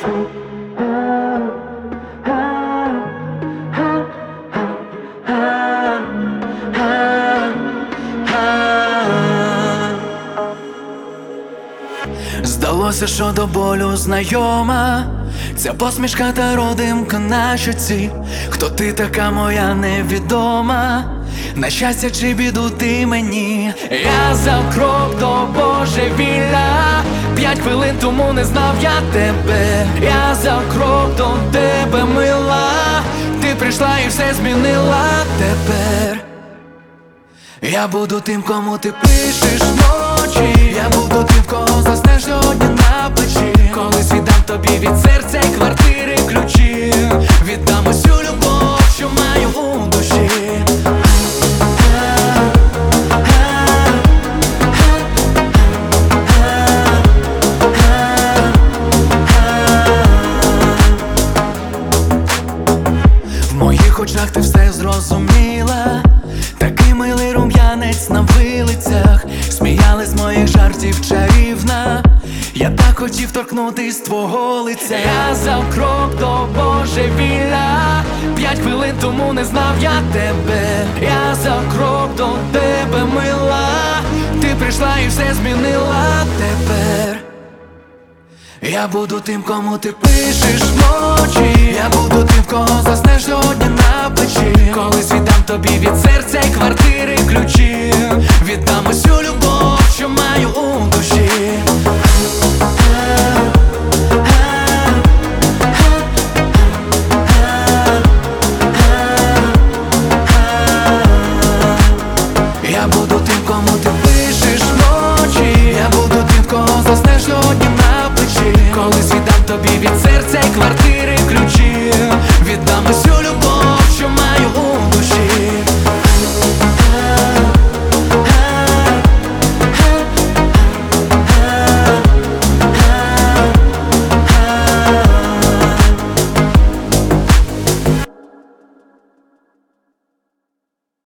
Здалося, що до болю знайома ця посмішка та родимка на щоці. Хто ти така моя невідома? На щастя чи біду ти мені? Я за крок до божевілля, 5 хвилин тому не знав я тебе. Я за крок до тебе, мила, ти прийшла і все змінила тепер. Я буду тим, кому ти пишеш вночі. Я буду тим, кого заснеш сьогодні на плечі. Колись віддам тобі від серця й квартири ключі. Віддам усю любов, що маю у душі. В моїх очах ти все зрозуміла. Такий милий рум'янець на вилицях, сміяли з моїх жартів чарівна. Я так хотів торкнутись твого лиця. Я за крок до божевілля, 5 хвилин тому не знав я тебе. Я за крок до тебе, мила, ти прийшла і все змінила тепер. Я буду тим, кому ти пишеш вночі. Я буду тим, кого заснеш сьогодні на плечі. Колись віддам тобі від серця й квартири ключі. Віддам усю любов, що маю у душі. Я буду тим, кому ти пишеш вночі. Я буду тим, кого заснеш сьогодні на плечі. Колись віддам тобі від серця й квартири